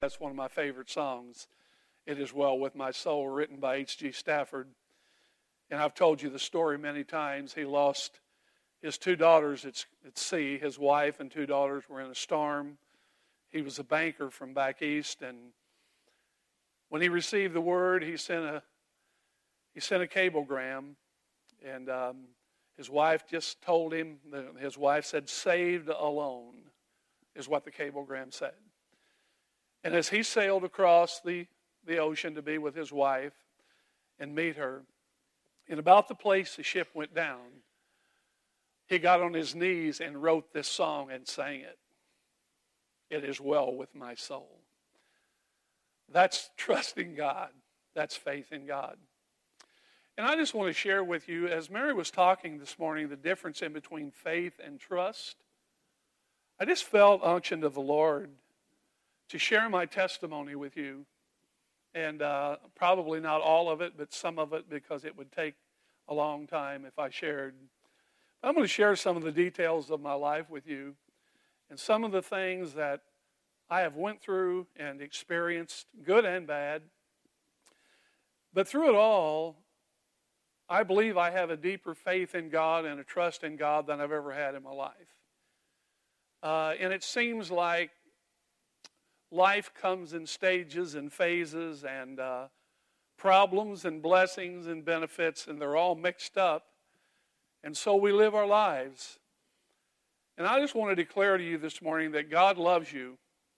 That's one of my favorite songs. It Is Well With My Soul, written by H.G. Stafford. And I've told you the story many times. He lost his two daughters at sea. His wife and two daughters were in a storm. He was a banker from back east, and when he received the word, he sent a cablegram, and his wife just told him. His wife said, "Saved alone," is what the cablegram said. And as he sailed across the ocean to be with his wife and meet her, in about the place the ship went down, he got on his knees and wrote this song and sang it. It is well with my soul. That's trusting God. That's faith in God. And I just want to share with you, as Mary was talking this morning, the difference in between faith and trust. I just felt unctioned of the Lord to share my testimony with you. And probably not all of it, but some of it, because it would take a long time if I shared. I'm going to share some of the details of my life with you, and some of the things that I have went through and experienced, good and bad. But through it all, I believe I have a deeper faith in God and a trust in God than I've ever had in my life. And it seems like life comes in stages and phases, and problems and blessings and benefits, and they're all mixed up. And so we live our lives. And I just want to declare to you this morning that God loves you.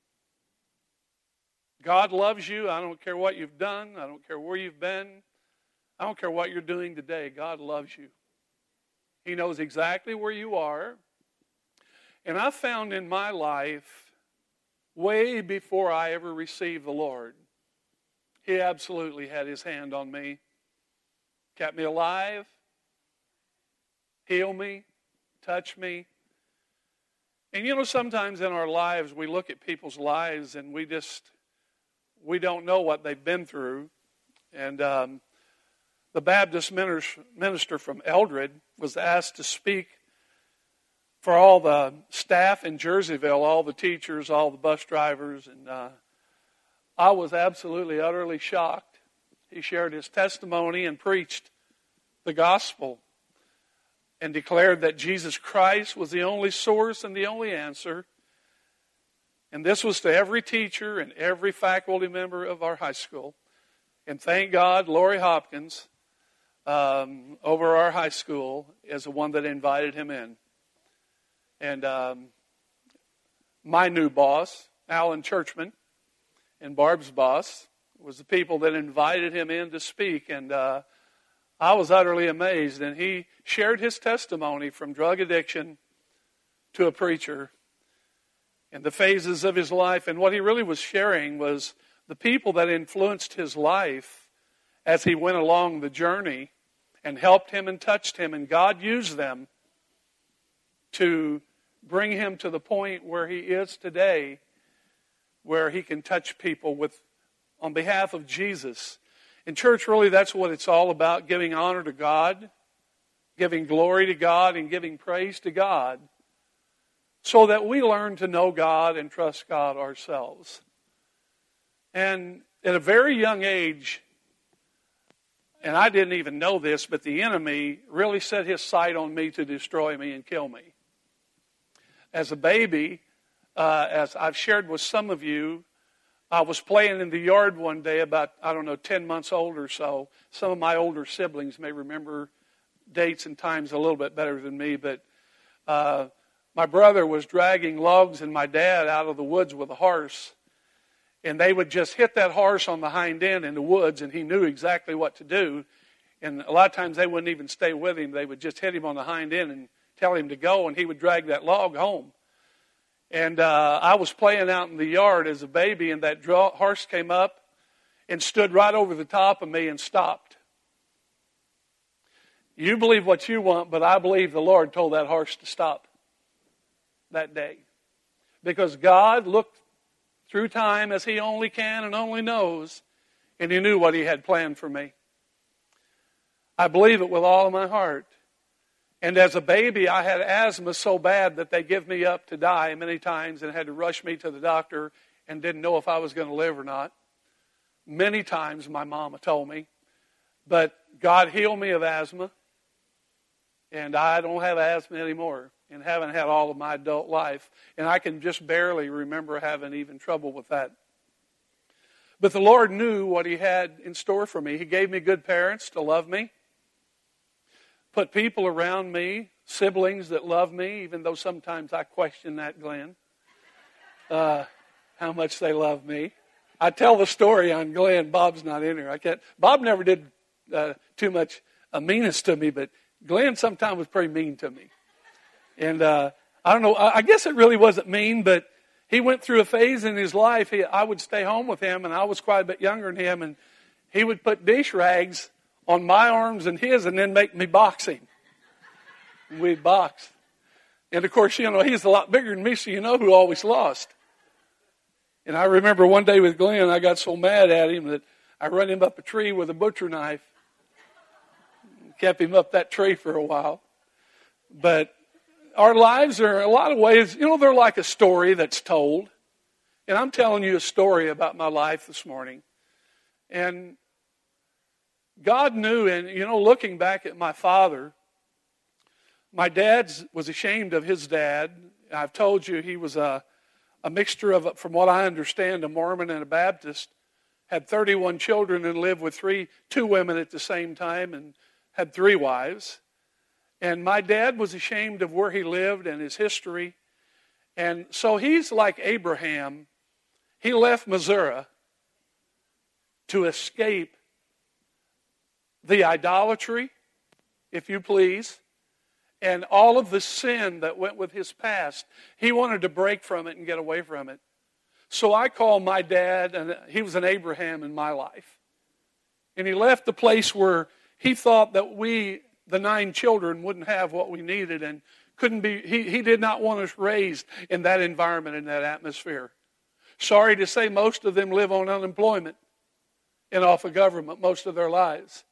God loves you. I don't care what you've done. I don't care where you've been. I don't care what you're doing today. God loves you. He knows exactly where you are. And I found in my life, way before I ever received the Lord, He absolutely had His hand on me, kept me alive, healed me, touched me. And you know, sometimes in our lives, we look at people's lives and we don't know what they've been through. And the Baptist minister from Eldred was asked to speak for all the staff in Jerseyville, all the teachers, all the bus drivers, and I was absolutely, utterly shocked. He shared his testimony and preached the gospel and declared that Jesus Christ was the only source and the only answer. And this was to every teacher and every faculty member of our high school. And thank God, Lori Hopkins, over our high school, is the one that invited him in. And my new boss, Alan Churchman, and Barb's boss, was the people that invited him in to speak. And I was utterly amazed. And he shared his testimony from drug addiction to a preacher and the phases of his life. And what he really was sharing was the people that influenced his life as he went along the journey and helped him and touched him. And God used them to bring him to the point where he is today, where he can touch people on behalf of Jesus. In church, really, that's what it's all about, giving honor to God, giving glory to God, and giving praise to God, so that we learn to know God and trust God ourselves. And at a very young age, and I didn't even know this, but the enemy really set his sight on me to destroy me and kill me. As a baby, as I've shared with some of you, I was playing in the yard one day about, 10 months old or so. Some of my older siblings may remember dates and times a little bit better than me, but my brother was dragging logs and my dad out of the woods with a horse. And they would just hit that horse on the hind end in the woods, and he knew exactly what to do. And a lot of times they wouldn't even stay with him. They would just hit him on the hind end and tell him to go, and he would drag that log home. And I was playing out in the yard as a baby, and that horse came up and stood right over the top of me and stopped. You believe what you want, but I believe the Lord told that horse to stop that day. Because God looked through time as He only can and only knows, and He knew what He had planned for me. I believe it with all of my heart. And as a baby, I had asthma so bad that they give me up to die many times and had to rush me to the doctor and didn't know if I was going to live or not. Many times my mama told me. But God healed me of asthma, and I don't have asthma anymore and haven't had all of my adult life. And I can just barely remember having even trouble with that. But the Lord knew what He had in store for me. He gave me good parents to love me, put people around me, siblings that love me, even though sometimes I question that, Glenn, how much they love me. I tell the story on Glenn. Bob's not in here. Bob never did too much meanness to me, but Glenn sometimes was pretty mean to me. And I don't know, I guess it really wasn't mean, but he went through a phase in his life. I would stay home with him, and I was quite a bit younger than him, and he would put dish rags on my arms and his and then make me box him. And we'd box. And of course, he's a lot bigger than me, so who always lost. And I remember one day with Glenn, I got so mad at him that I run him up a tree with a butcher knife. Kept him up that tree for a while. But our lives are, in a lot of ways, they're like a story that's told. And I'm telling you a story about my life this morning. And God knew, and looking back at my father, my dad was ashamed of his dad. I've told you he was a mixture of, from what I understand, a Mormon and a Baptist. Had 31 children and lived with two women at the same time and had 3 wives. And my dad was ashamed of where he lived and his history. And so he's like Abraham. He left Missouri to escape the idolatry, if you please, and all of the sin that went with his past. He wanted to break from it and get away from it. So I call my dad, and he was an Abraham in my life. And he left the place where he thought that we, the 9 children, wouldn't have what we needed and couldn't be. He did not want us raised in that environment, in that atmosphere. Sorry to say, most of them live on unemployment and off of government most of their lives.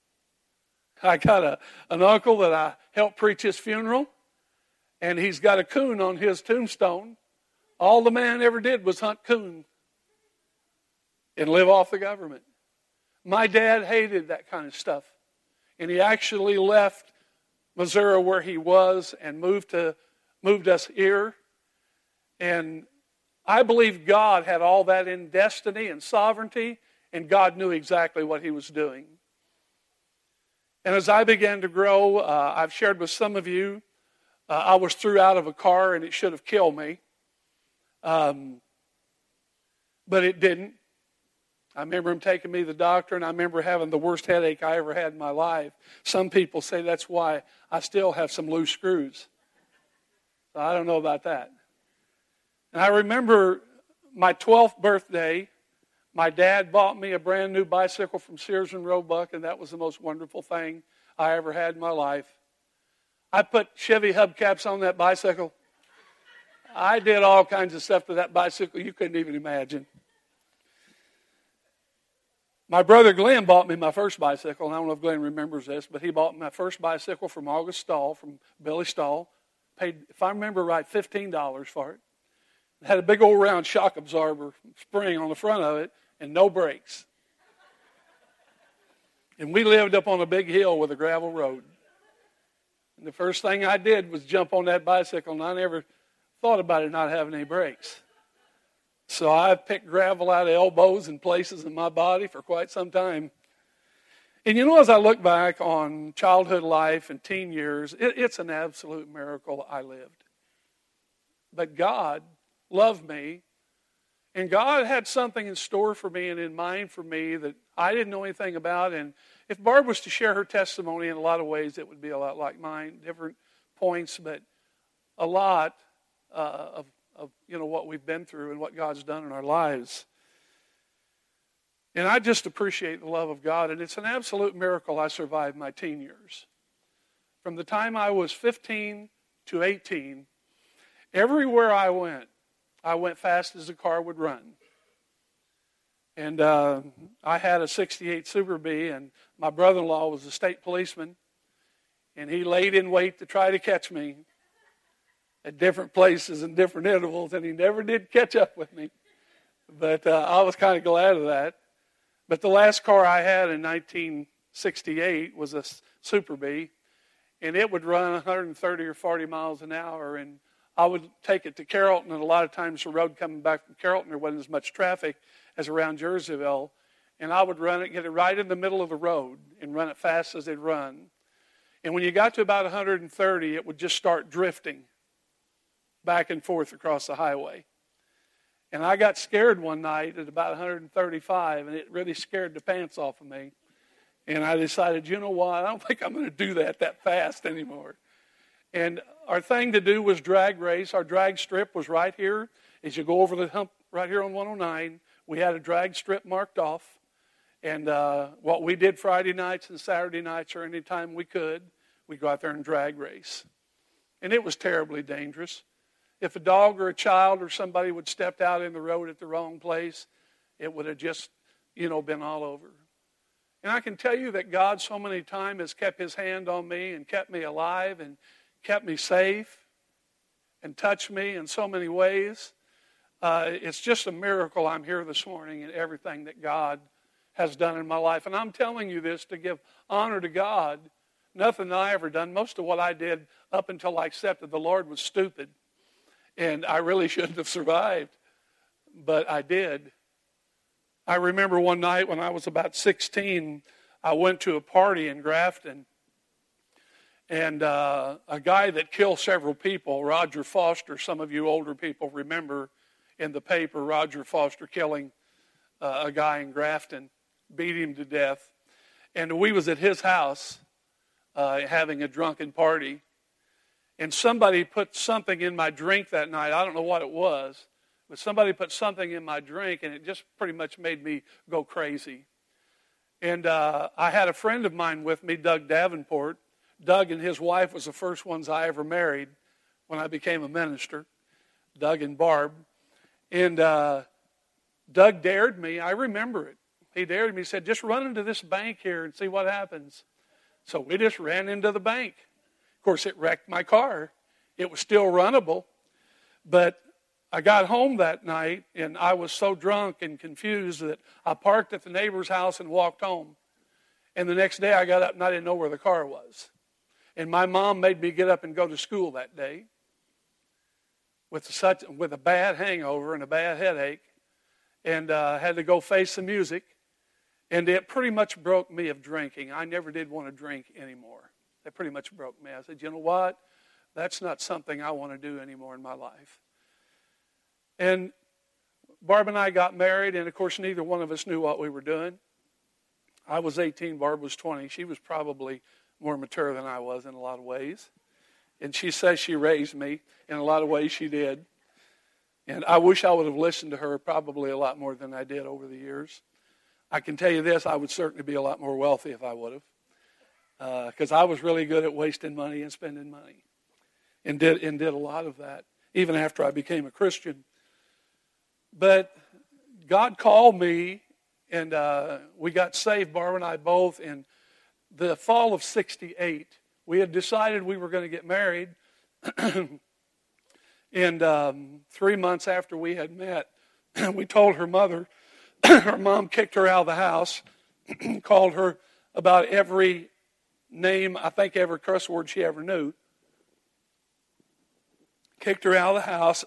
I got an uncle that I helped preach his funeral, and he's got a coon on his tombstone. All the man ever did was hunt coon and live off the government. My dad hated that kind of stuff. And he actually left Missouri where he was and moved us here. And I believe God had all that in destiny and sovereignty, and God knew exactly what He was doing. And as I began to grow, I've shared with some of you, I was threw out of a car and it should have killed me. But it didn't. I remember him taking me to the doctor, and I remember having the worst headache I ever had in my life. Some people say that's why I still have some loose screws. So I don't know about that. And I remember my 12th birthday, my dad bought me a brand new bicycle from Sears and Roebuck, and that was the most wonderful thing I ever had in my life. I put Chevy hubcaps on that bicycle. I did all kinds of stuff to that bicycle you couldn't even imagine. My brother Glenn bought me my first bicycle. And I don't know if Glenn remembers this, but he bought me my first bicycle from August Stahl, from Billy Stahl. Paid, if I remember right, $15 for it. It had a big old round shock absorber spring on the front of it and no brakes. And we lived up on a big hill with a gravel road. And the first thing I did was jump on that bicycle, and I never thought about it not having any brakes. So I picked gravel out of elbows and places in my body for quite some time. And as I look back on childhood life and teen years, it's an absolute miracle I lived. But God loved me, and God had something in store for me and in mind for me that I didn't know anything about. And if Barb was to share her testimony in a lot of ways, it would be a lot like mine, different points, but a lot of what we've been through and what God's done in our lives. And I just appreciate the love of God, and it's an absolute miracle I survived my teen years. From the time I was 15 to 18, everywhere I went fast as the car would run. And I had a 68 Super Bee, and my brother-in-law was a state policeman, and he laid in wait to try to catch me at different places and different intervals, and he never did catch up with me. But I was kind of glad of that. But the last car I had in 1968 was a Super Bee, and it would run 130 or 40 miles an hour, and I would take it to Carrollton, and a lot of times the road coming back from Carrollton, there wasn't as much traffic as around Jerseyville, and I would run it, get it right in the middle of the road, and run it fast as it'd run. And when you got to about 130, it would just start drifting back and forth across the highway. And I got scared one night at about 135, and it really scared the pants off of me. And I decided, you know what, I don't think I'm going to do that fast anymore. And our thing to do was drag race. Our drag strip was right here. As you go over the hump right here on 109, we had a drag strip marked off. And what we did Friday nights and Saturday nights or any time we could, we'd go out there and drag race. And it was terribly dangerous. If a dog or a child or somebody would stepped out in the road at the wrong place, it would have just, been all over. And I can tell you that God so many times has kept his hand on me and kept me alive and kept me safe and touched me in so many ways. It's just a miracle I'm here this morning and everything that God has done in my life. And I'm telling you this to give honor to God. Nothing that I ever done. Most of what I did up until I accepted the Lord was stupid. And I really shouldn't have survived. But I did. I remember one night when I was about 16, I went to a party in Grafton. And a guy that killed several people, Roger Foster, some of you older people remember in the paper Roger Foster killing a guy in Grafton, beat him to death. And we was at his house having a drunken party. And somebody put something in my drink that night. I don't know what it was, but somebody put something in my drink, and it just pretty much made me go crazy. And I had a friend of mine with me, Doug Davenport. Doug and his wife was the first ones I ever married when I became a minister, Doug and Barb. And Doug dared me. I remember it. He dared me. He said, just run into this bank here and see what happens. So we just ran into the bank. Of course, it wrecked my car. It was still runnable. But I got home that night, and I was so drunk and confused that I parked at the neighbor's house and walked home. And the next day I got up, and I didn't know where the car was. And my mom made me get up and go to school that day with a bad hangover and a bad headache, and had to go face the music. And it pretty much broke me of drinking. I never did want to drink anymore. It pretty much broke me. I said, you know what? That's not something I want to do anymore in my life. And Barb and I got married, and of course neither one of us knew what we were doing. I was 18, Barb was 20. She was probably more mature than I was in a lot of ways. And she says she raised me. In a lot of ways she did. And I wish I would have listened to her probably a lot more than I did over the years. I can tell you this, I would certainly be a lot more wealthy if I would have. Because I was really good at wasting money and spending money. And did a lot of that, even after I became a Christian. But God called me, and we got saved, Barbara and I both, in the fall of 68. We had decided we were going to get married. And 3 months after we had met, we told her mother, her mom kicked her out of the house, called her about every name, I think every curse word she ever knew. Kicked her out of the house.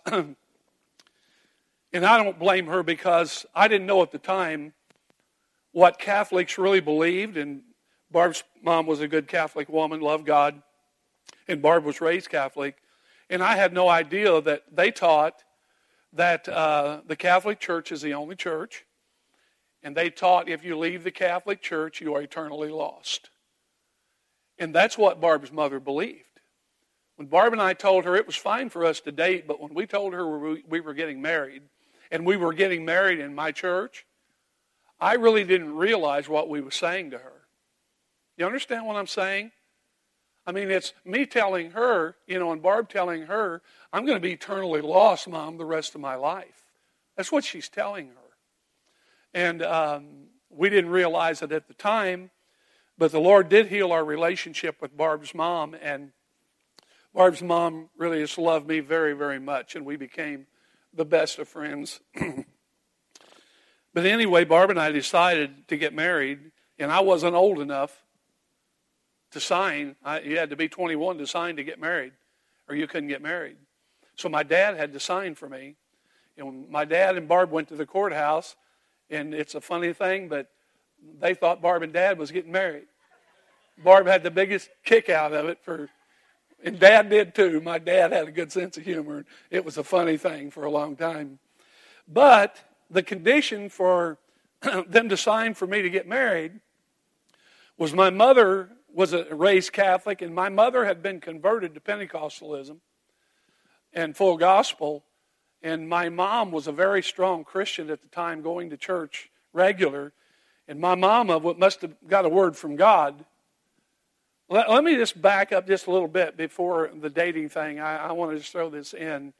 And I don't blame her because I didn't know at the time what Catholics really believed. And Barb's mom was a good Catholic woman, loved God. And Barb was raised Catholic. And I had no idea that they taught that the Catholic Church is the only church. And they taught if you leave the Catholic Church, you are eternally lost. And that's what Barb's mother believed. When Barb and I told her it was fine for us to date, but when we told her we were getting married, and we were getting married in my church, I really didn't realize what we were saying to her. You understand what I'm saying? I mean, it's me telling her, and Barb telling her, I'm going to be eternally lost, Mom, the rest of my life. That's what she's telling her. And we didn't realize it at the time, but the Lord did heal our relationship with Barb's mom, and Barb's mom really just loved me very, very much, and we became the best of friends. But anyway, Barb and I decided to get married, and I wasn't old enough to sign. You had to be 21 to sign to get married, or you couldn't get married. So my dad had to sign for me. And my dad and Barb went to the courthouse, and it's a funny thing, but they thought Barb and Dad was getting married. Barb had the biggest kick out of it, and Dad did too. My dad had a good sense of humor. It was a funny thing for a long time. But the condition for them to sign for me to get married was my mother was raised Catholic, and my mother had been converted to Pentecostalism and full gospel. And my mom was a very strong Christian at the time, going to church regular. And my mama must have got a word from God. Let me just back up just a little bit before the dating thing. I want to just throw this in.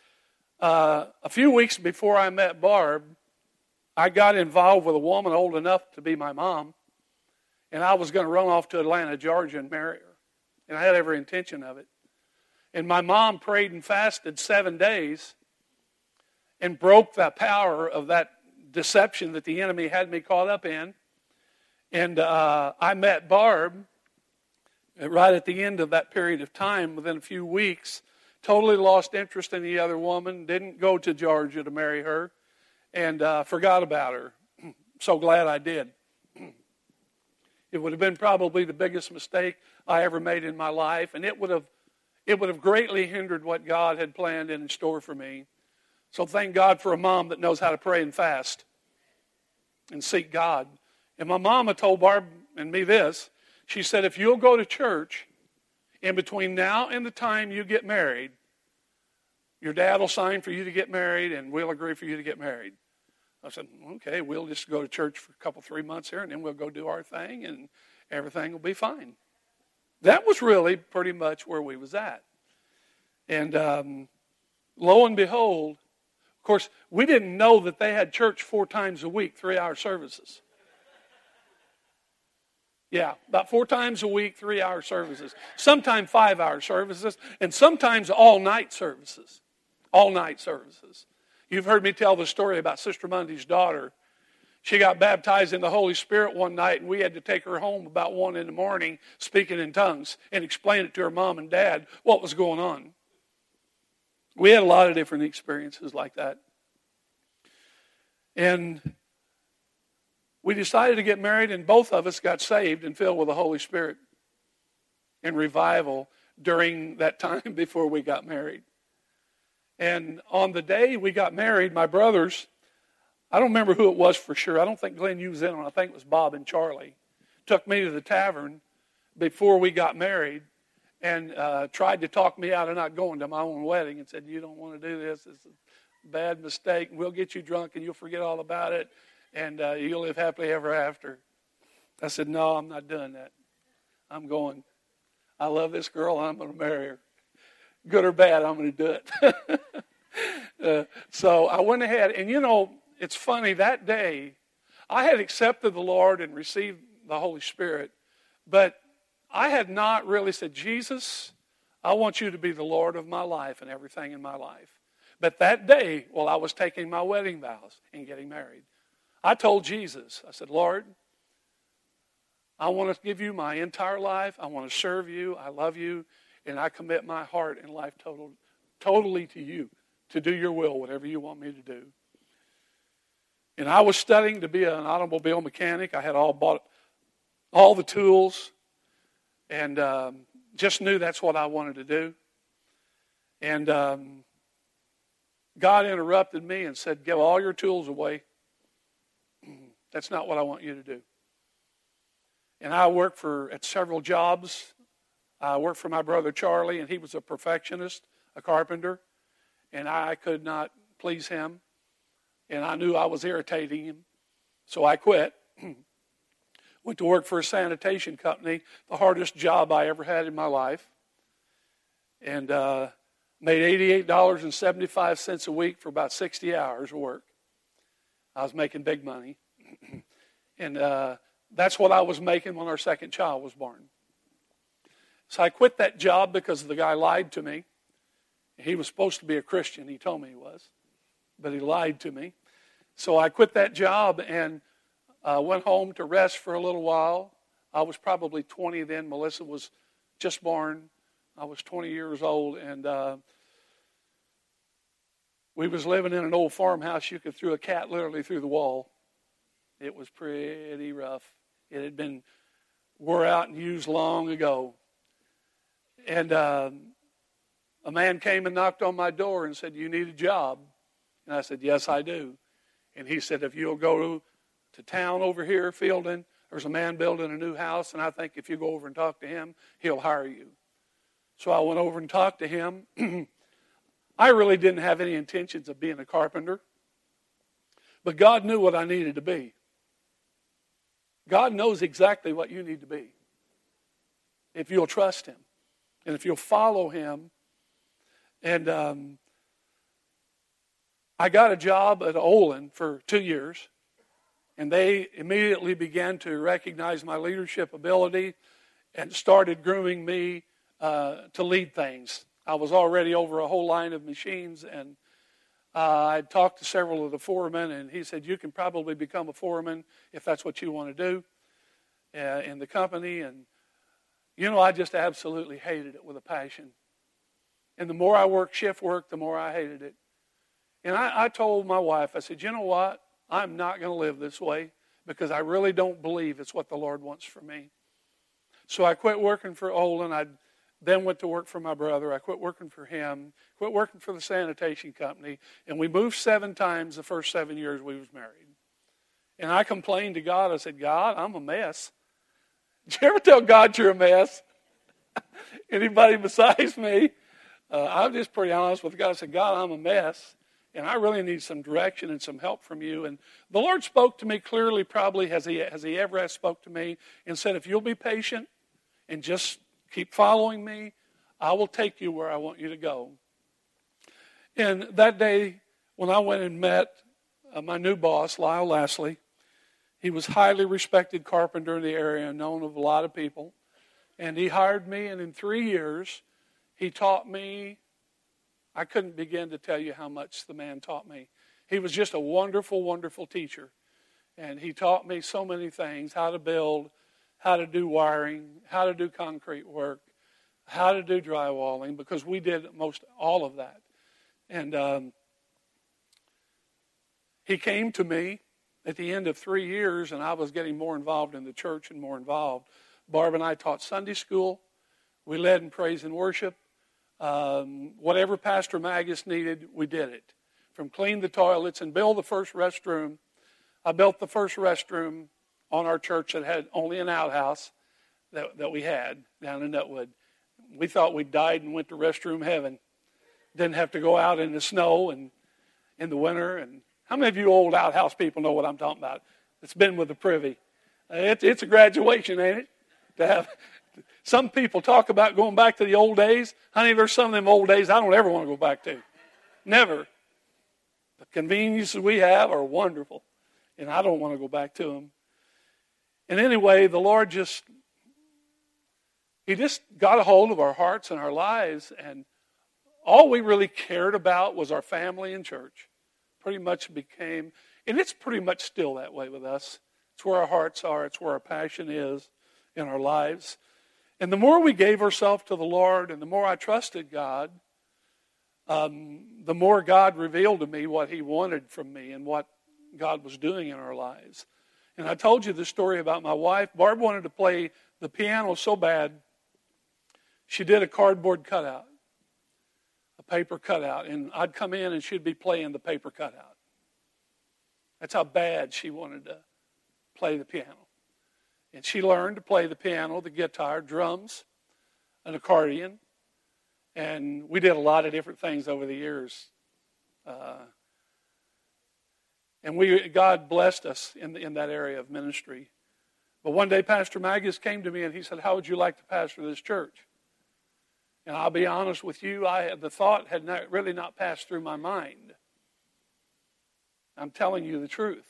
A few weeks before I met Barb, I got involved with a woman old enough to be my mom. And I was going to run off to Atlanta, Georgia, and marry her. And I had every intention of it. And my mom prayed and fasted 7 days and broke the power of that deception that the enemy had me caught up in. And I met Barb right at the end of that period of time, within a few weeks. Totally lost interest in the other woman, didn't go to Georgia to marry her, and forgot about her. So glad I did. It would have been probably the biggest mistake I ever made in my life, and it would have greatly hindered what God had planned and in store for me. So thank God for a mom that knows how to pray and fast and seek God. And my mama told Barb and me this. She said, if you'll go to church in between now and the time you get married, your dad will sign for you to get married, and we'll agree for you to get married. I said, okay, we'll just go to church for a couple, 3 months here, and then we'll go do our thing, and everything will be fine. That was really pretty much where we was at. And lo and behold, of course, we didn't know that they had church 4 times a week, 3-hour services. Yeah, about 4 times a week, 3-hour services. Sometimes 5-hour services, and sometimes all-night services. All-night services. You've heard me tell the story about Sister Mundy's daughter. She got baptized in the Holy Spirit one night, and we had to take her home about 1 in the morning, speaking in tongues, and explain it to her mom and dad what was going on. We had a lot of different experiences like that. And we decided to get married, and both of us got saved and filled with the Holy Spirit and revival during that time before we got married. And on the day we got married, my brothers, I don't remember who it was for sure. I don't think Glenn, you was in on it. I think it was Bob and Charlie, took me to the tavern before we got married and tried to talk me out of not going to my own wedding and said, you don't want to do this. It's a bad mistake. We'll get you drunk and you'll forget all about it. And you'll live happily ever after. I said, no, I'm not doing that. I'm going. I love this girl, and I'm going to marry her. Good or bad, I'm going to do it. So I went ahead, and it's funny, that day, I had accepted the Lord and received the Holy Spirit, but I had not really said, Jesus, I want you to be the Lord of my life and everything in my life. But that day, while I was taking my wedding vows and getting married, I told Jesus, I said, Lord, I want to give you my entire life. I want to serve you. I love you. And I commit my heart and life totally to you, to do your will, whatever you want me to do. And I was studying to be an automobile mechanic. I had bought all the tools and just knew that's what I wanted to do. And God interrupted me and said, give all your tools away. That's not what I want you to do. And I worked at several jobs. I worked for my brother Charlie, and he was a perfectionist, a carpenter, and I could not please him. And I knew I was irritating him, so I quit. Went to work for a sanitation company, the hardest job I ever had in my life, and made $88.75 a week for about 60 hours of work. I was making big money. And that's what I was making when our second child was born. So I quit that job because the guy lied to me. He was supposed to be a Christian. He told me he was. But he lied to me. So I quit that job and went home to rest for a little while. I was probably 20 then. Melissa was just born. I was 20 years old, and we was living in an old farmhouse. You could throw a cat literally through the wall. It was pretty rough. It had been wore out and used long ago. And a man came and knocked on my door and said, "You need a job?" And I said, "Yes, I do." And he said, "If you'll go to town over here, Fielding, there's a man building a new house, and I think if you go over and talk to him, he'll hire you." So I went over and talked to him. I really didn't have any intentions of being a carpenter, but God knew what I needed to be. God knows exactly what you need to be if you'll trust Him and if you'll follow Him. And I got a job at Olin for 2 years, and they immediately began to recognize my leadership ability and started grooming me to lead things. I was already over a whole line of machines, and I talked to several of the foremen, and he said, "You can probably become a foreman if that's what you want to do in the company." And, I just absolutely hated it with a passion. And the more I worked shift work, the more I hated it. And I told my wife, I said, "You know what? I'm not going to live this way because I really don't believe it's what the Lord wants for me." So I quit working for Olin. I then went to work for my brother. I quit working for him, quit working for the sanitation company, and we moved 7 times the first 7 years we was married. And I complained to God. I said, "God, I'm a mess." Did you ever tell God you're a mess? Anybody besides me? I'm just pretty honest with God. I said, "God, I'm a mess, and I really need some direction and some help from you." And the Lord spoke to me clearly, probably as he ever has spoke to me, and said, "If you'll be patient and just keep following me, I will take you where I want you to go." And that day, when I went and met my new boss, Lyle Lashley, he was a highly respected carpenter in the area, known of a lot of people. And he hired me, and in 3 years, he taught me. I couldn't begin to tell you how much the man taught me. He was just a wonderful, wonderful teacher. And he taught me so many things: how to build, how to do wiring, how to do concrete work, how to do drywalling, because we did most all of that. And he came to me at the end of 3 years, and I was getting more involved in the church and more involved. Barb and I taught Sunday school. We led in praise and worship. Whatever Pastor Magus needed, we did it. From clean the toilets and build the first restroom. I built the first restroom on our church that had only an outhouse that we had down in Nutwood. We thought we died and went to restroom heaven. Didn't have to go out in the snow and in the winter. And how many of you old outhouse people know what I'm talking about? It's been with the privy. It's a graduation, ain't it? To have some people talk about going back to the old days. Honey, there's some of them old days I don't ever want to go back to. Never. The conveniences we have are wonderful, and I don't want to go back to them. And anyway, the Lord He just got a hold of our hearts and our lives, and all we really cared about was our family and church. Pretty much became, and it's pretty much still that way with us. It's where our hearts are. It's where our passion is in our lives. And the more we gave ourselves to the Lord and the more I trusted God, the more God revealed to me what He wanted from me and what God was doing in our lives. And I told you the story about my wife. Barb wanted to play the piano so bad, she did a cardboard cutout, a paper cutout. And I'd come in and she'd be playing the paper cutout. That's how bad she wanted to play the piano. And she learned to play the piano, the guitar, drums, an accordion. And we did a lot of different things over the years. And God blessed us in that area of ministry. But one day Pastor Magus came to me and he said, "How would you like to pastor this church?" And I'll be honest with you, the thought had really not passed through my mind. I'm telling you the truth.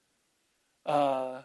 I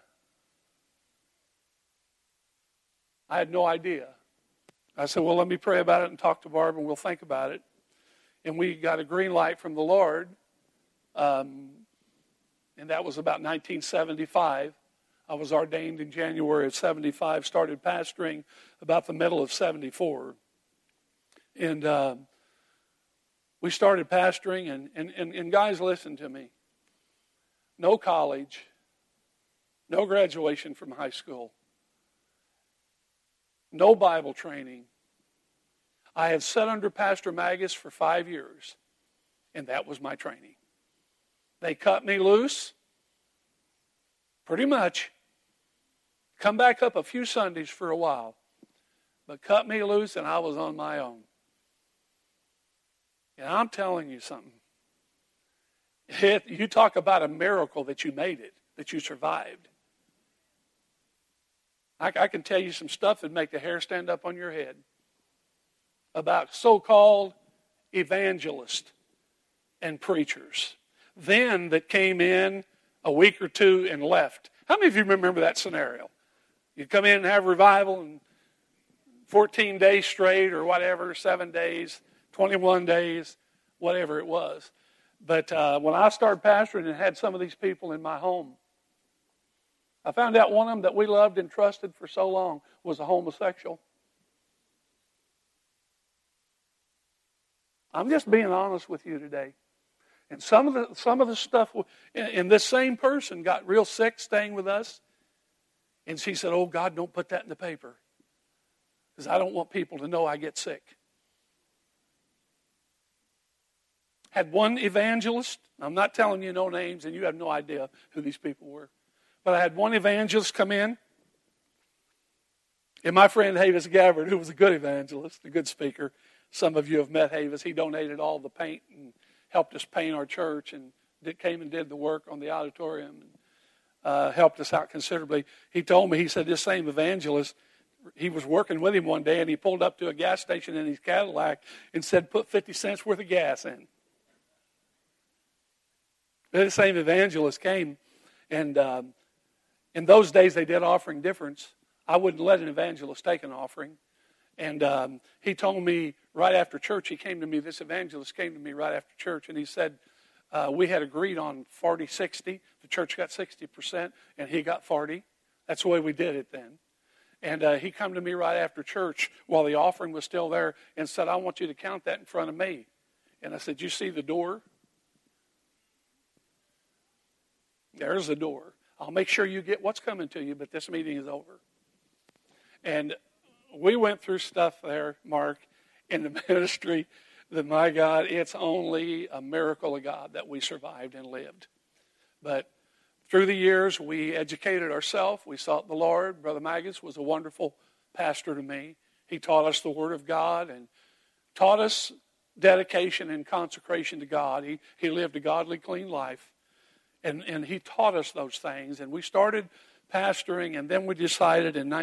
had no idea. I said, "Well, let me pray about it and talk to Barb and we'll think about it." And we got a green light from the Lord. And and that was about 1975. I was ordained in January of 75, started pastoring about the middle of 74. And we started pastoring, and guys, listen to me. No college, no graduation from high school, no Bible training. I had sat under Pastor Magus for 5 years, and that was my training. They cut me loose, pretty much. Come back up a few Sundays for a while, but cut me loose, and I was on my own. And I'm telling you something. You talk about a miracle that you made it, that you survived. I can tell you some stuff that make the hair stand up on your head about so-called evangelists and preachers then that came in a week or two and left. How many of you remember that scenario? You come in and have revival and 14 days straight or whatever, 7 days, 21 days, whatever it was. But when I started pastoring and had some of these people in my home, I found out one of them that we loved and trusted for so long was a homosexual. I'm just being honest with you today. And some of the stuff, and this same person got real sick staying with us. And she said, "Oh, God, don't put that in the paper. Because I don't want people to know I get sick." Had one evangelist, I'm not telling you no names, and you have no idea who these people were. But I had one evangelist come in. And my friend Havis Gabbard, who was a good evangelist, a good speaker. Some of you have met Havis. He donated all the paint and helped us paint our church and came and did the work on the auditorium and helped us out considerably. He told me, he said, this same evangelist, he was working with him one day and he pulled up to a gas station in his Cadillac and said, "Put 50 cents worth of gas in." The same evangelist came, and in those days they did offering difference. I wouldn't let an evangelist take an offering. And he told me right after church, this evangelist came to me right after church, and he said, we had agreed on 40-60. The church got 60%, and he got 40. That's the way we did it then. And he come to me right after church while the offering was still there and said, "I want you to count that in front of me." And I said, "You see the door? There's the door. I'll make sure you get what's coming to you, but this meeting is over." And we went through stuff there, Mark, in the ministry that, my God, it's only a miracle of God that we survived and lived. But through the years, we educated ourselves. We sought the Lord. Brother Magus was a wonderful pastor to me. He taught us the Word of God and taught us dedication and consecration to God. He lived a godly, clean life. And he taught us those things. And we started pastoring, and then we decided in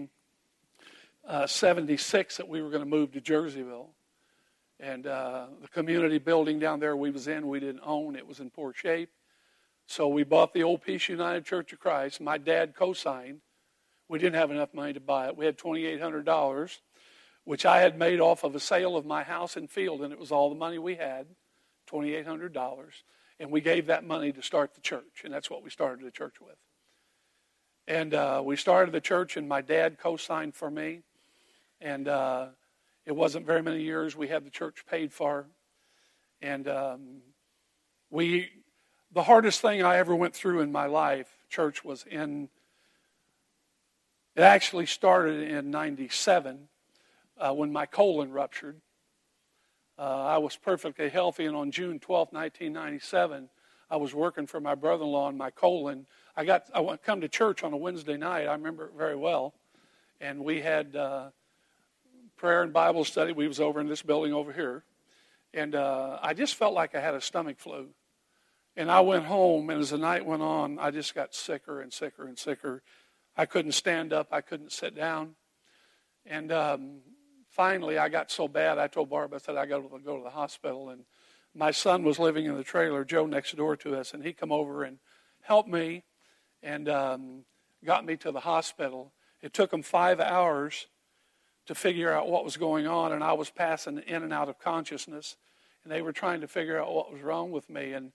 1976 that we were going to move to Jerseyville. And the community building down there we was in, we didn't own. It was in poor shape. So we bought the Old Peace United Church of Christ. My dad co-signed. We didn't have enough money to buy it. We had $2,800, which I had made off of a sale of my house and field, and it was all the money we had, $2,800. And we gave that money to start the church, and that's what we started the church with. And we started the church, and my dad co-signed for me. And it wasn't very many years we had the church paid for. And the hardest thing I ever went through in my life, church, was it actually started in 97 when my colon ruptured. I was perfectly healthy, and on June 12, 1997, I was working for my brother-in-law on my colon. I come to church on a Wednesday night. I remember it very well. And we had prayer and Bible study. We was over in this building over here. And I just felt like I had a stomach flu. And I went home, and as the night went on, I just got sicker and sicker and sicker. I couldn't stand up. I couldn't sit down. And finally, I got so bad, I told Barb, I said, I got to go to the hospital. And my son was living in the trailer, Joe, next door to us, and he come over and helped me and got me to the hospital. It took them 5 hours to figure out what was going on, and I was passing in and out of consciousness, and they were trying to figure out what was wrong with me. And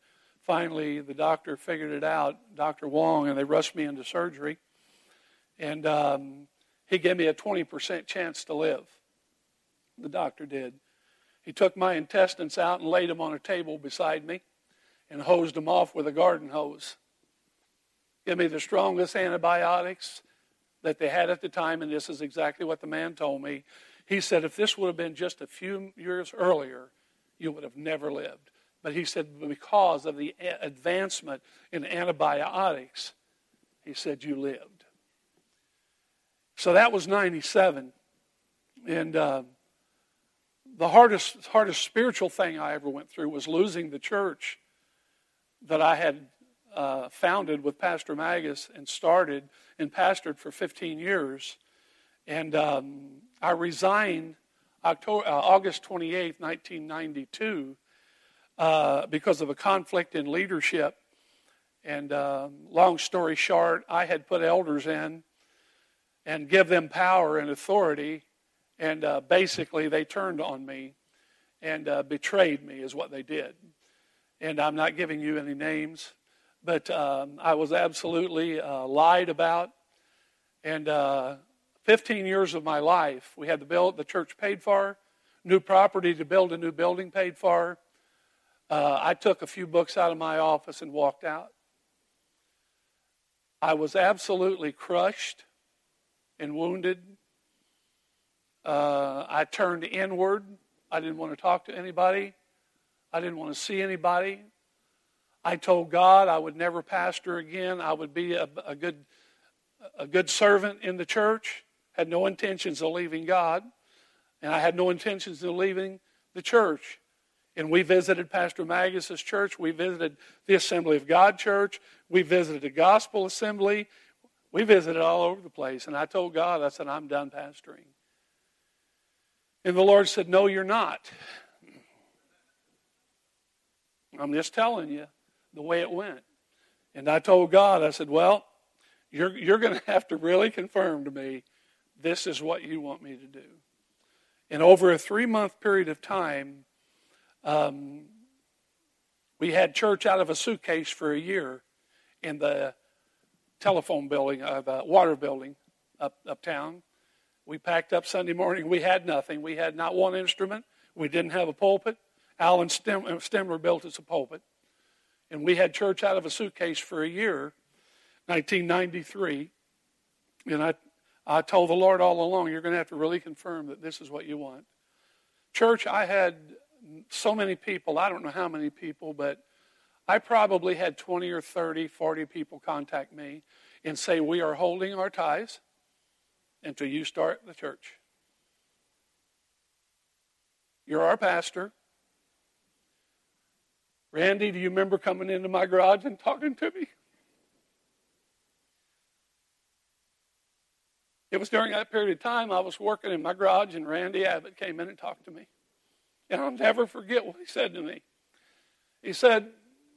finally the doctor figured it out, Dr. Wong, and they rushed me into surgery. And he gave me a 20% chance to live. The doctor did. He took my intestines out and laid them on a table beside me and hosed them off with a garden hose. Give me the strongest antibiotics that they had at the time, and this is exactly what the man told me. He said, if this would have been just a few years earlier, you would have never lived. But he said, because of the advancement in antibiotics, he said, you lived. So that was 97. And the hardest spiritual thing I ever went through was losing the church that I had founded with Pastor Magus and started and pastored for 15 years. And I resigned August 28, 1992, because of a conflict in leadership. And long story short, I had put elders in and give them power and authority. And basically they turned on me and betrayed me is what they did. And I'm not giving you any names, but I was absolutely lied about. And 15 years of my life, we had the church paid for, new property to build a new building paid for. I took a few books out of my office and walked out. I was absolutely crushed and wounded. I turned inward. I didn't want to talk to anybody. I didn't want to see anybody. I told God I would never pastor again. I would be a good servant in the church. Had no intentions of leaving God. And I had no intentions of leaving the church. And we visited Pastor Magus' church. We visited the Assembly of God church. We visited the Gospel Assembly. We visited all over the place. And I told God, I said, I'm done pastoring. And the Lord said, no, you're not. I'm just telling you the way it went. And I told God, I said, well, you're going to have to really confirm to me this is what you want me to do. And over a 3-month period of time, we had church out of a suitcase for a year in the telephone building, the water building uptown. We packed up Sunday morning. We had nothing. We had not one instrument. We didn't have a pulpit. Alan Stemler built us a pulpit. And we had church out of a suitcase for a year, 1993. And I told the Lord all along, you're going to have to really confirm that this is what you want. Church, I had so many people, I don't know how many people, but I probably had 20 or 30, 40 people contact me and say, we are holding our tithes until you start the church. You're our pastor. Randy, do you remember coming into my garage and talking to me? It was during that period of time I was working in my garage and Randy Abbott came in and talked to me. And I'll never forget what he said to me. He said,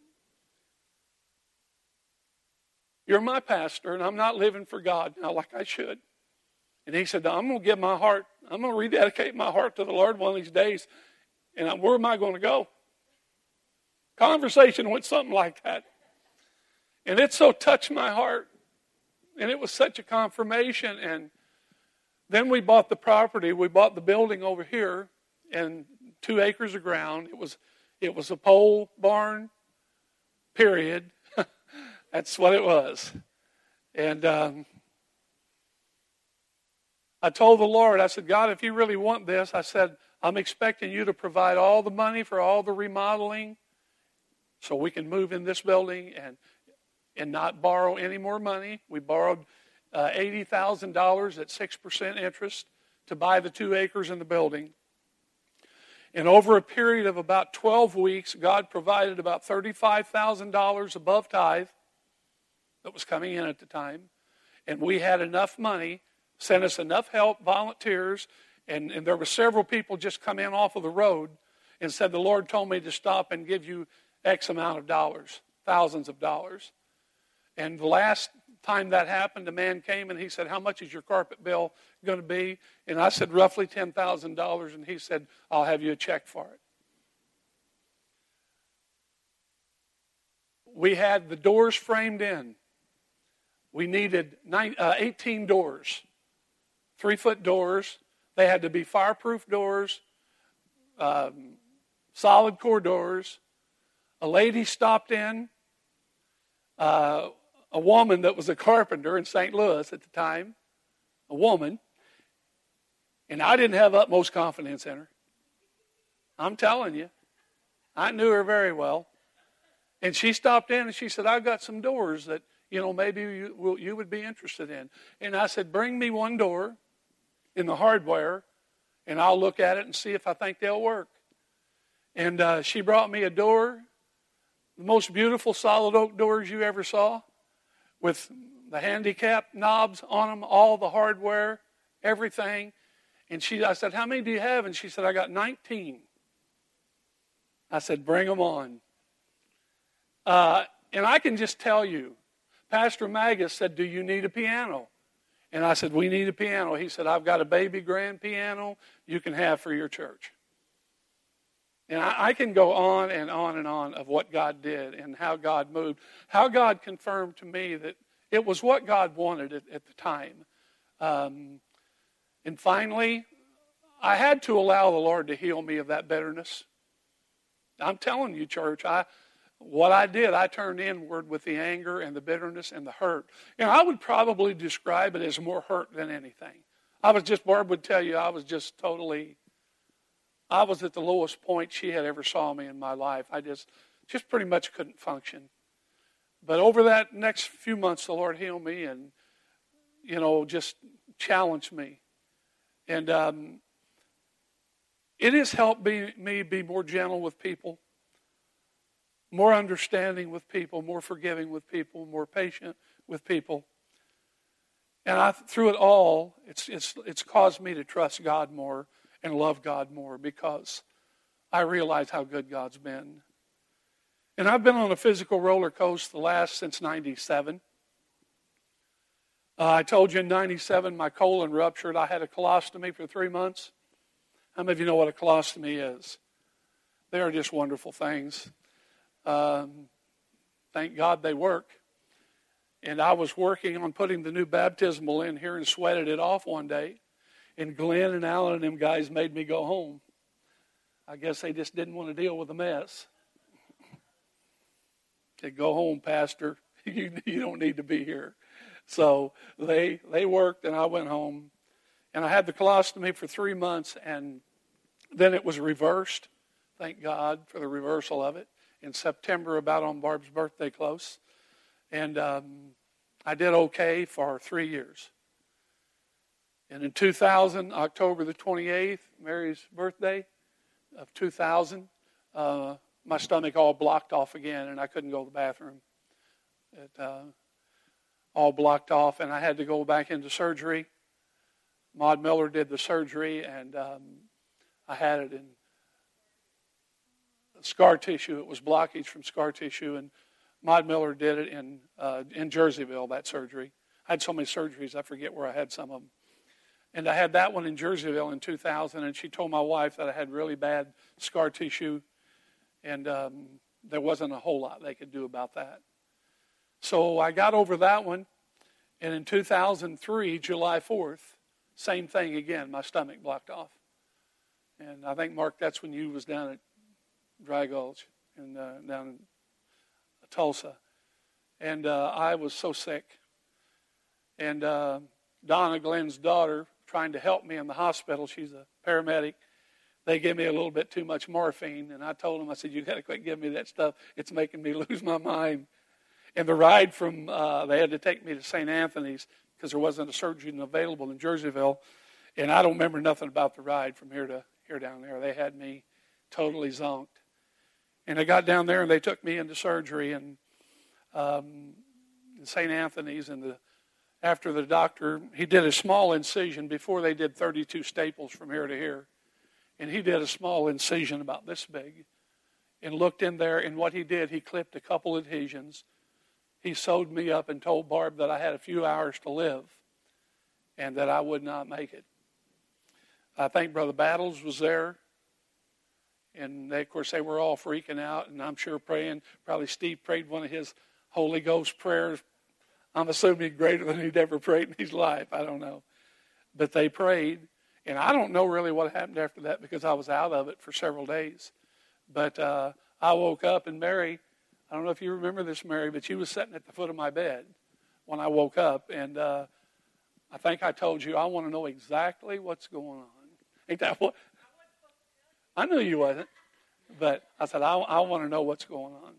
you're my pastor and I'm not living for God now like I should. And he said, I'm going to rededicate my heart to the Lord one of these days. And where am I going to go? Conversation went something like that. And it so touched my heart. And it was such a confirmation. And then we bought the property. We bought the building over here and 2 acres of ground. It was a pole barn, period. That's what it was. And I told the Lord, I said, God, if you really want this, I said, I'm expecting you to provide all the money for all the remodeling so we can move in this building and not borrow any more money. We borrowed $80,000 at 6% interest to buy the 2 acres in the building. And over a period of about 12 weeks, God provided about $35,000 above tithe that was coming in at the time. And we had enough money, sent us enough help, volunteers, and there were several people just come in off of the road and said, the Lord told me to stop and give you X amount of dollars, thousands of dollars. And the last time that happened, a man came and he said, how much is your carpet bill going to be? And I said, roughly $10,000. And he said, I'll have you a check for it. we had the doors framed in. We needed 18 doors, 3-foot doors. They had to be fireproof doors, solid core doors. A lady stopped in, a woman that was a carpenter in St. Louis at the time, a woman, and I didn't have utmost confidence in her. I'm telling you, I knew her very well. And she stopped in and she said, I've got some doors that, maybe you would be interested in. And I said, bring me one door in the hardware, and I'll look at it and see if I think they'll work. And she brought me a door, the most beautiful solid oak doors you ever saw, with the handicap knobs on them, all the hardware, everything. And I said, how many do you have? And she said, I got 19. I said, bring them on. And I can just tell you, Pastor Magus said, do you need a piano? And I said, we need a piano. He said, I've got a baby grand piano you can have for your church. And I can go on and on and on of what God did and how God moved, how God confirmed to me that it was what God wanted at the time. And finally, I had to allow the Lord to heal me of that bitterness. I'm telling you, church, what I did, I turned inward with the anger and the bitterness and the hurt. I would probably describe it as more hurt than anything. Barb would tell you, I was at the lowest point she had ever saw me in my life. I just pretty much couldn't function. But over that next few months, the Lord healed me and, just challenged me. And it has helped me be more gentle with people, more understanding with people, more forgiving with people, more patient with people. And through it all, it's caused me to trust God more and love God more because I realize how good God's been. And I've been on a physical roller coaster since 97. I told you in 97 my colon ruptured. I had a colostomy for 3 months. How many of you know what a colostomy is? They are just wonderful things. Thank God they work. And I was working on putting the new baptismal in here and sweated it off one day. And Glenn and Alan and them guys made me go home. I guess they just didn't want to deal with the mess. Said, go home, Pastor. You don't need to be here. So they worked and I went home. And I had the colostomy for 3 months and then it was reversed. Thank God for the reversal of it. In September, about on Barb's birthday close. And I did okay for 3 years. And in 2000, October the 28th, Mary's birthday of 2000, my stomach all blocked off again, and I couldn't go to the bathroom. It all blocked off, and I had to go back into surgery. Maud Miller did the surgery, and I had it in scar tissue. It was blockage from scar tissue, and Maud Miller did it in Jerseyville, that surgery. I had so many surgeries, I forget where I had some of them. And I had that one in Jerseyville in 2000, and she told my wife that I had really bad scar tissue, and there wasn't a whole lot they could do about that. So I got over that one, and in 2003, July 4th, same thing again, my stomach blocked off. And I think, Mark, that's when you was down at Dry Gulch and down in Tulsa. And I was so sick. And Donna, Glenn's daughter, trying to help me in the hospital, she's a paramedic, they gave me a little bit too much morphine. And I told them, I said, you got to quit giving me that stuff. It's making me lose my mind. And the ride from, they had to take me to St. Anthony's because there wasn't a surgeon available in Jerseyville. And I don't remember nothing about the ride from here to here down there. They had me totally zonked. And I got down there and they took me into surgery in St. Anthony's. And after the doctor, he did a small incision before they did 32 staples from here to here. And he did a small incision about this big and looked in there. And what he did, he clipped a couple adhesions. He sewed me up and told Barb that I had a few hours to live and that I would not make it. I think Brother Battles was there. And they, of course, they were all freaking out, and I'm sure praying. Probably Steve prayed one of his Holy Ghost prayers. I'm assuming greater than he'd ever prayed in his life. I don't know. But they prayed, and I don't know really what happened after that because I was out of it for several days. But I woke up, and Mary, I don't know if you remember this, Mary, but she was sitting at the foot of my bed when I woke up. And I think I told you, I want to know exactly what's going on. Ain't that what? I knew you wasn't. But I said, I want to know what's going on.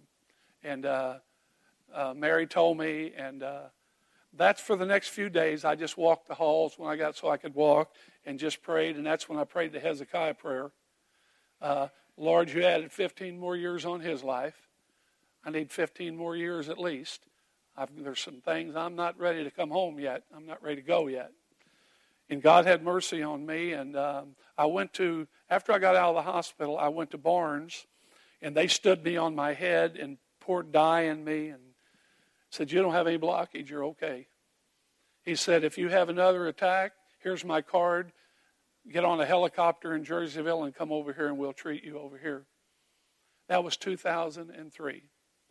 And Mary told me, and that's for the next few days. I just walked the halls when I got so I could walk and just prayed. And that's when I prayed the Hezekiah prayer. Lord, you added 15 more years on his life. I need 15 more years at least. There's some things I'm not ready to come home yet. I'm not ready to go yet. And God had mercy on me. And I went to, after I got out of the hospital, I went to Barnes. And they stood me on my head and poured dye in me and said, you don't have any blockage. You're okay. He said, if you have another attack, here's my card. Get on a helicopter in Jerseyville and come over here and we'll treat you over here. That was 2003.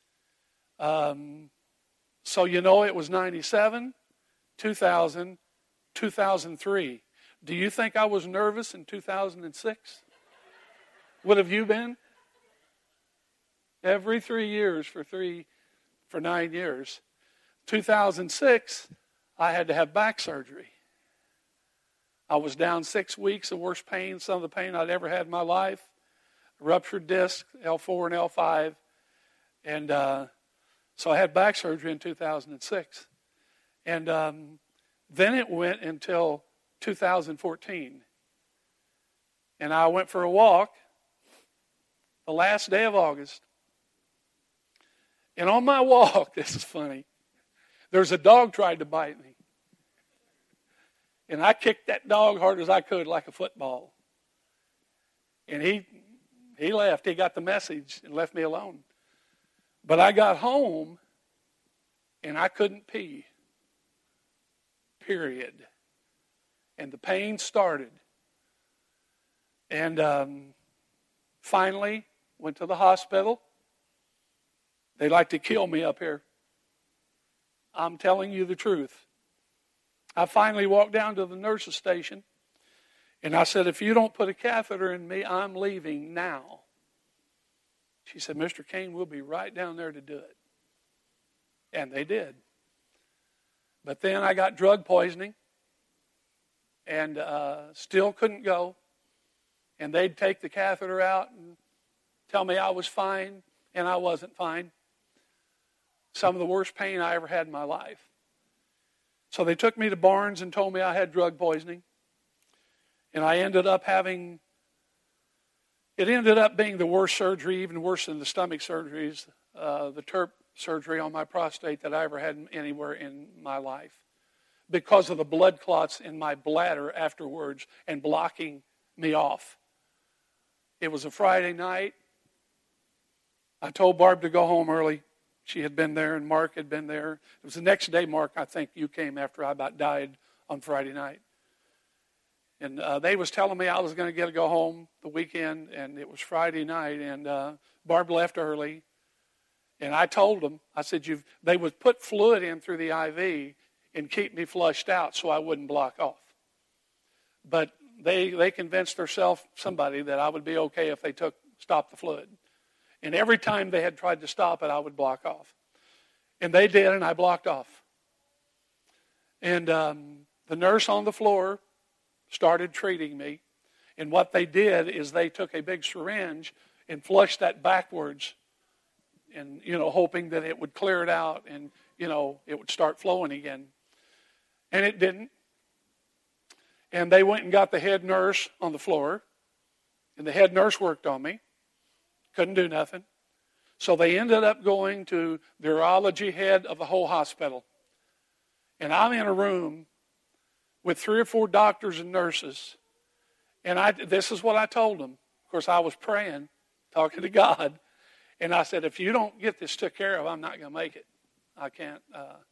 So it was 97, 2000, 2003. Do you think I was nervous in 2006? Would have you been? Every 3 years for 9 years. 2006, I had to have back surgery. I was down 6 weeks, the worst pain, some of the pain I'd ever had in my life. Ruptured disc, L4 and L5. And so I had back surgery in 2006. And then it went until 2014. And I went for a walk the last day of August. And on my walk, this is funny, there's a dog tried to bite me. And I kicked that dog hard as I could like a football. And he left. He got the message and left me alone. But I got home and I couldn't pee. Period. And the pain started. And finally went to the hospital. They like to kill me up here. I'm telling you the truth. I finally walked down to the nurse's station, and I said, if you don't put a catheter in me, I'm leaving now. She said, Mr. Kane, we'll be right down there to do it. And they did. But then I got drug poisoning, and still couldn't go. And they'd take the catheter out and tell me I was fine, and I wasn't fine. Some of the worst pain I ever had in my life. So they took me to Barnes and told me I had drug poisoning. And I ended up being the worst surgery, even worse than the stomach surgeries, the TURP surgery on my prostate that I ever had anywhere in my life. Because of the blood clots in my bladder afterwards and blocking me off. It was a Friday night. I told Barb to go home early. She had been there and Mark had been there. It was the next day, Mark, I think you came after I about died on Friday night. And they was telling me I was going to get to go home the weekend, and it was Friday night, and Barb left early. And I told them, I said, they would put fluid in through the IV and keep me flushed out so I wouldn't block off. But they convinced somebody that I would be okay if they stopped the fluid. And every time they had tried to stop it, I would block off. And they did, and I blocked off. And the nurse on the floor started treating me. And what they did is they took a big syringe and flushed that backwards and, hoping that it would clear it out and, it would start flowing again. And it didn't. And they went and got the head nurse on the floor. And the head nurse worked on me. Couldn't do nothing. So they ended up going to the urology head of the whole hospital. And I'm in a room with 3 or 4 doctors and nurses. And this is what I told them. Of course, I was praying, talking to God. And I said, if you don't get this took care of, I'm not going to make it. I can't.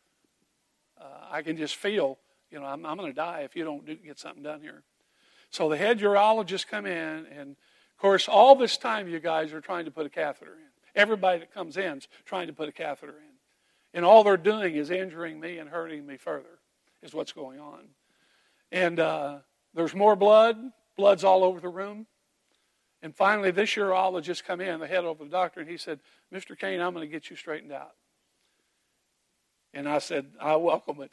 I can just feel, I'm going to die if you don't get something done here. So the head urologist come in, and of course, all this time you guys are trying to put a catheter in. Everybody that comes in is trying to put a catheter in. And all they're doing is injuring me and hurting me further, is what's going on. And there's more blood. Blood's all over the room. And finally, this urologist come in, the head of the doctor, and he said, Mr. Kane, I'm going to get you straightened out. And I said, I welcome it.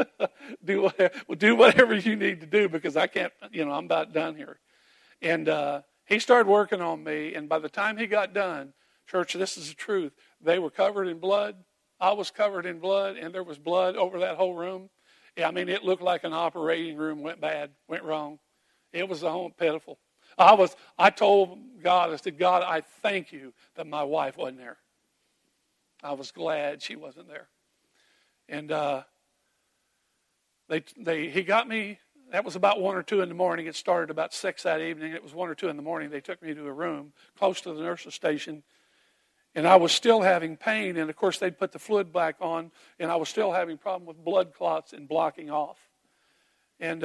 do whatever you need to do, because I can't, I'm about done here. And he started working on me, and by the time he got done, church, this is the truth, they were covered in blood. I was covered in blood, and there was blood over that whole room. I mean, it looked like an operating room went wrong. It was pitiful. I told God, I said, God, I thank you that my wife wasn't there. I was glad she wasn't there. And he got me, that was about 1 or 2 in the morning. It started about 6 that evening. It was 1 or 2 in the morning. They took me to a room close to the nurse's station. And I was still having pain. And, of course, they'd put the fluid back on. And I was still having a problem with blood clots and blocking off. And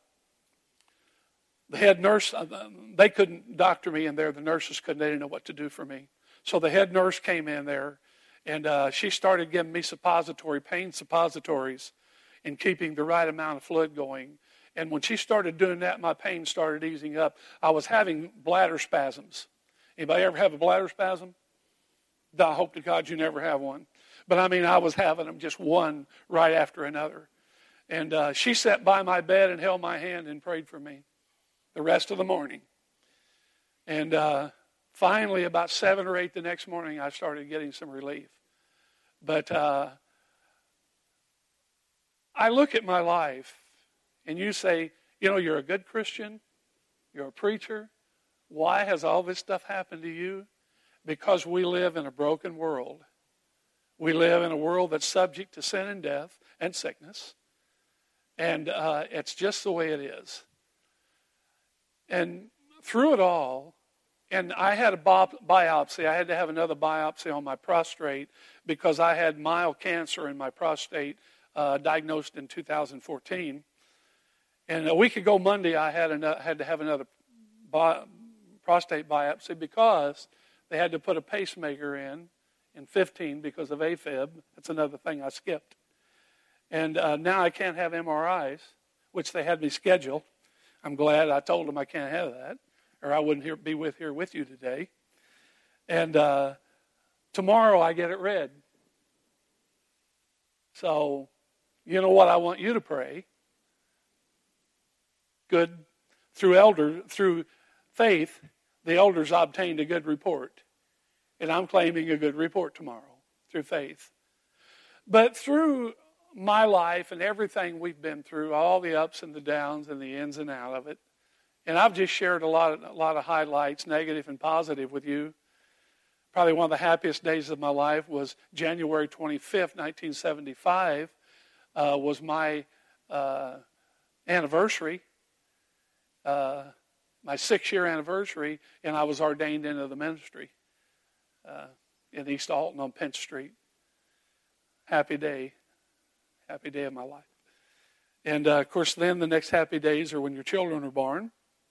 the head nurse, they couldn't doctor me in there. The nurses couldn't. They didn't know what to do for me. So the head nurse came in there. And she started giving me pain suppositories, and keeping the right amount of fluid going. And when she started doing that, my pain started easing up. I was having bladder spasms. Anybody ever have a bladder spasm? I hope to God you never have one. But I mean, I was having them just one right after another. And she sat by my bed and held my hand and prayed for me the rest of the morning. And finally, about 7 or 8 the next morning, I started getting some relief. But I look at my life, and you say, you're a good Christian, you're a preacher. Why has all this stuff happened to you? Because we live in a broken world. We live in a world that's subject to sin and death and sickness. And it's just the way it is. And through it all, and I had a biopsy. I had to have another biopsy on my prostate because I had mild cancer in my prostate, diagnosed in 2014. And a week ago Monday, I had to have another prostate biopsy because they had to put a pacemaker in 15 because of AFib. That's another thing I skipped. And now I can't have MRIs, which they had me schedule. I'm glad I told them I can't have that, or I wouldn't be here with you today. And tomorrow I get it read. So, you know what I want you to pray? Good. Through faith, the elders obtained a good report. And I'm claiming a good report tomorrow through faith. But through my life and everything we've been through, all the ups and the downs and the ins and out of it, and I've just shared a lot of highlights, negative and positive, with you. Probably one of the happiest days of my life was January 25th, 1975, was my anniversary, my 6-year anniversary, and I was ordained into the ministry in East Alton on Penn Street. Happy day of my life. And of course, then the next happy days are when your children are born.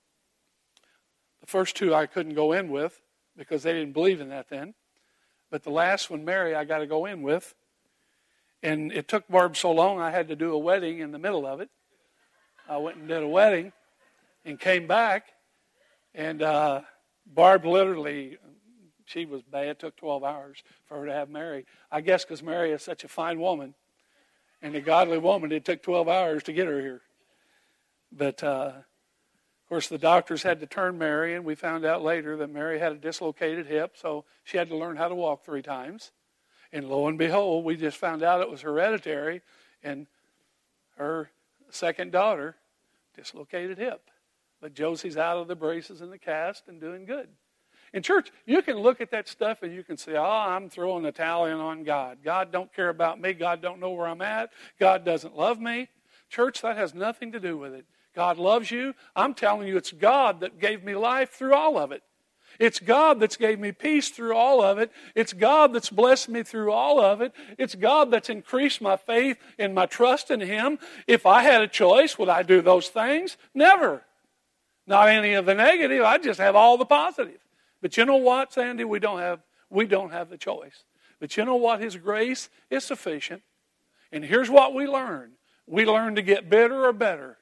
The first 2 I couldn't go in with because they didn't believe in that then. But the last one, Mary, I got to go in with. And it took Barb so long, I had to do a wedding in the middle of it. I went and did a wedding and came back. And Barb literally, she was bad. It took 12 hours for her to have Mary. I guess because Mary is such a fine woman and a godly woman, it took 12 hours to get her here. But, of course, the doctors had to turn Mary, and we found out later that Mary had a dislocated hip, so she had to learn how to walk 3 times. And lo and behold, we just found out it was hereditary, and her second daughter, dislocated hip. But Josie's out of the braces and the cast and doing good. In church, you can look at that stuff and you can say, I'm throwing the towel in on God. God don't care about me. God don't know where I'm at. God doesn't love me. Church, that has nothing to do with it. God loves you. I'm telling you, it's God that gave me life through all of it. It's God that's gave me peace through all of it. It's God that's blessed me through all of it. It's God that's increased my faith and my trust in Him. If I had a choice, would I do those things? Never. Not any of the negative. I just have all the positive. But you know what, Sandy? We don't have the choice. But you know what? His grace is sufficient. And here's what we learn. We learn to get bitter or better.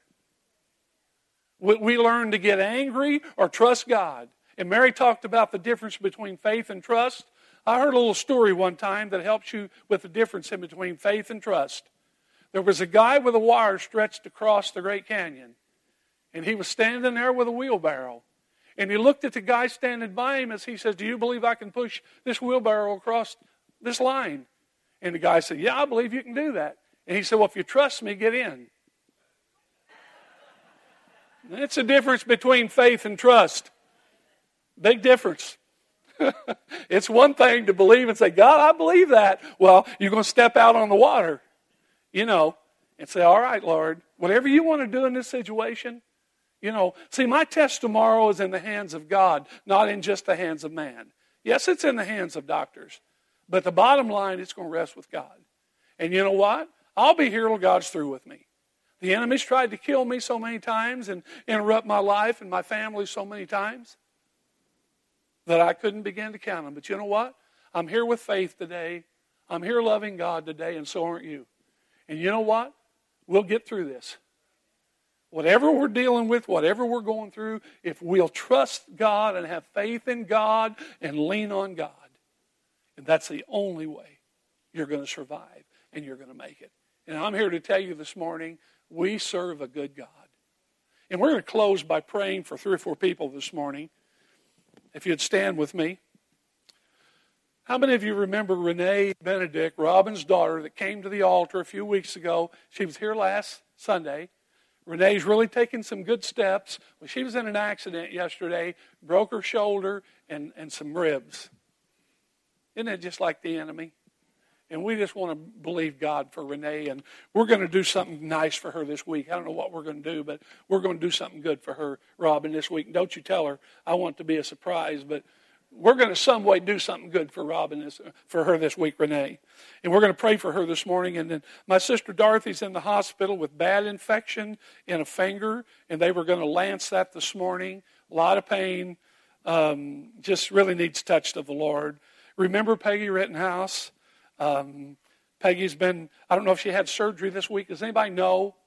We learn to get angry or trust God. And Mary talked about the difference between faith and trust. I heard a little story one time that helps you with the difference in between faith and trust. There was a guy with a wire stretched across the Great Canyon. And he was standing there with a wheelbarrow. And he looked at the guy standing by him as he says, do you believe I can push this wheelbarrow across this line? And the guy said, yeah, I believe you can do that. And he said, well, if you trust me, get in. That's the difference between faith and trust. Big difference. It's one thing to believe and say, God, I believe that. Well, you're going to step out on the water, and say, all right, Lord, whatever you want to do in this situation, see, my test tomorrow is in the hands of God, not in just the hands of man. Yes, it's in the hands of doctors. But the bottom line, it's going to rest with God. And you know what? I'll be here till God's through with me. The enemy's tried to kill me so many times and interrupt my life and my family so many times that I couldn't begin to count them. But you know what? I'm here with faith today. I'm here loving God today, and so aren't you. And you know what? We'll get through this. Whatever we're dealing with, whatever we're going through, if we'll trust God and have faith in God and lean on God, and that's the only way you're going to survive and you're going to make it. And I'm here to tell you this morning, we serve a good God. And we're going to close by praying for 3 or 4 people this morning. If you'd stand with me. How many of you remember Renee Benedict, Robin's daughter, that came to the altar a few weeks ago? She was here last Sunday. Renee's really taken some good steps. Well, she was in an accident yesterday, broke her shoulder and some ribs. Isn't it just like the enemy? And we just want to believe God for Renee, and we're going to do something nice for her this week. I don't know what we're going to do, but we're going to do something good for her, Robin, this week. And don't you tell her I want it to be a surprise, but we're going to some way do something good for for her this week, Renee. And we're going to pray for her this morning. And then my sister Dorothy's in the hospital with bad infection in a finger, and they were going to lance that this morning. A lot of pain. Just really needs touched of the Lord. Remember Peggy Rittenhouse? Peggy's been, I don't know if she had surgery this week. Does anybody know?